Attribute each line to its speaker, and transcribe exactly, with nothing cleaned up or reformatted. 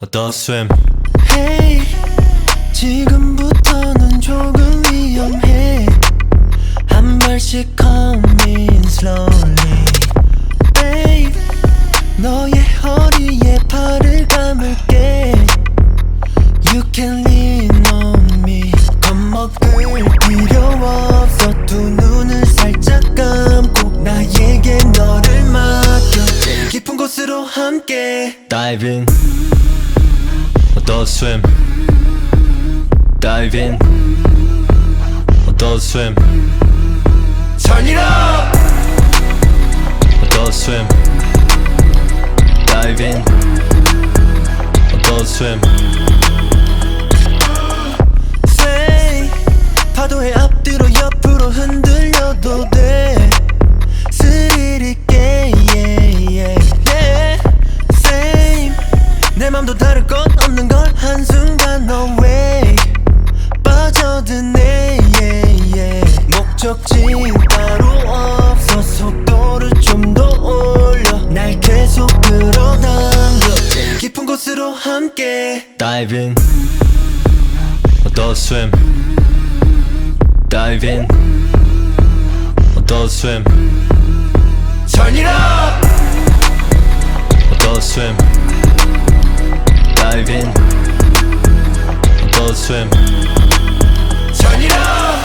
Speaker 1: The swim.
Speaker 2: Hey, 지금부터는 조금 위험해. 한 발씩 coming slowly. Babe, 너의 허리에 팔을 감을게. You can lean on me. 겁먹을 필요 없어. 두 눈을 살짝 감고 나에게 너를 맡겨. 제일 깊은 곳으로 함께
Speaker 1: Dive in. The swim. Dive in. The swim.
Speaker 2: Turn it up.
Speaker 1: The swim. Dive in. The swim.
Speaker 2: Say, 파도에 앞뒤로 옆으로 흔들려도 돼. 스릴 있게 yeah, yeah, yeah. Same, 내 맘도 다를 것 없는 걸 한순간 away 빠져드네 yeah, yeah. 목적지 따로 없어. 속도를 좀 더 올려. 날 계속 끌어당겨. 제일 깊은 곳으로 함께
Speaker 1: Dive in. The swim. Dive in. The swim.
Speaker 2: Turn it up.
Speaker 1: The swim. Dive in. The swim.
Speaker 2: Turn it up.